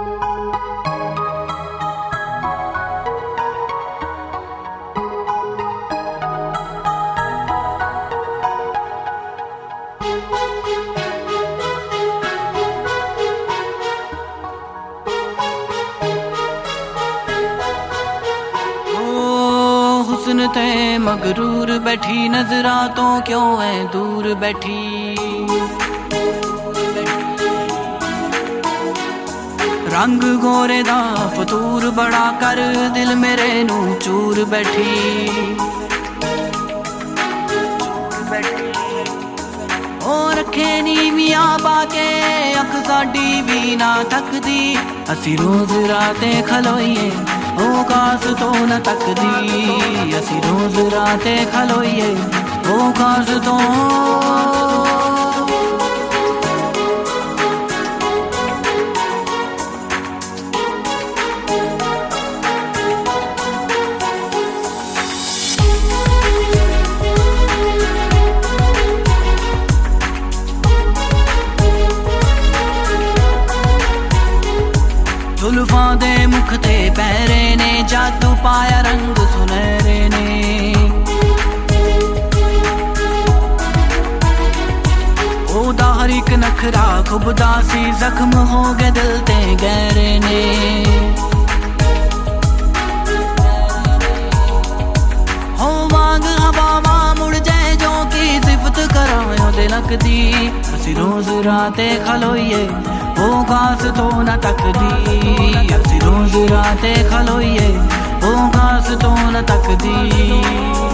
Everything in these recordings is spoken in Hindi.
हुस्न ते मगरूर बैठी नजरा तो क्यों है दूर बैठी। रंग गोरे दा फतूर बड़ा कर दिल मेरे नू चूर बैठी। ओ रखे नी मियां बाके अख साडी भी ना थकदी। असी रोज राते खलोइए ओ कास तो न तकदी। असी रोज राते खलोइए ओ कास तो। जुल्फां दे मुख ते पैरे ने जादू पाया रंग सुनहरे ने। ओदा हर एक नखरा खुबदा सी जख्म हो गए दिल ते गहरे ने। हो वांग हवावा मुड़ जाए जो की सिफत करायो दे लगदी। असी रोज राते खलोइए ओ घास तो न तकदी। असी रोज राते खलोइए ओ घास तो न तकदी।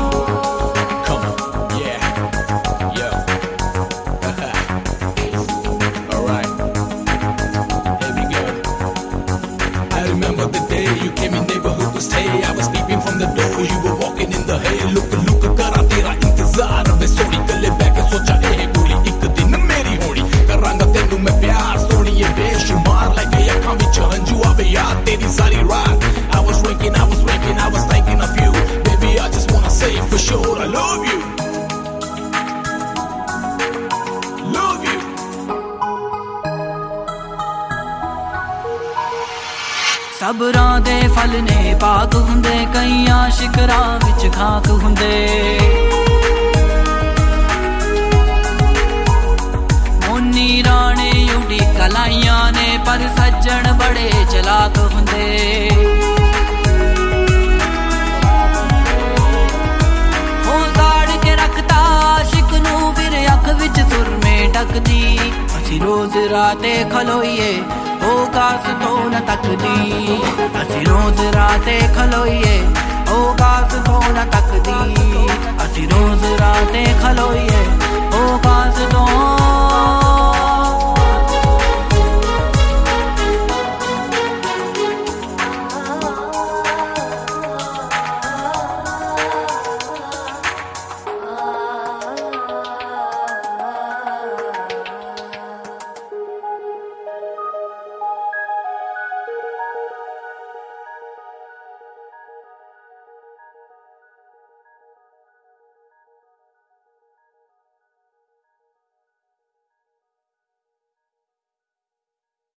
तेरी सारी रात I was waking, I was thinking of you. Baby, I just wanna say for sure I love you. Love you. सबरां दे फल ने पाक हुंदे कई आशिक राह विच खाक हुंदे। मोनी राणे उड़ी कलाइयां ने पर सज्जन बड़े चलाक हुंदे। हो गाड़ के रखता आशिक नू फिर अख विच सुरमे टकदी। असी रोज राते खलोइए ओ घास तो न तकदी। असी रोज राते खलोइए ओ घास तो न तकदी। असी रोज राते खलोइए ओ घास तो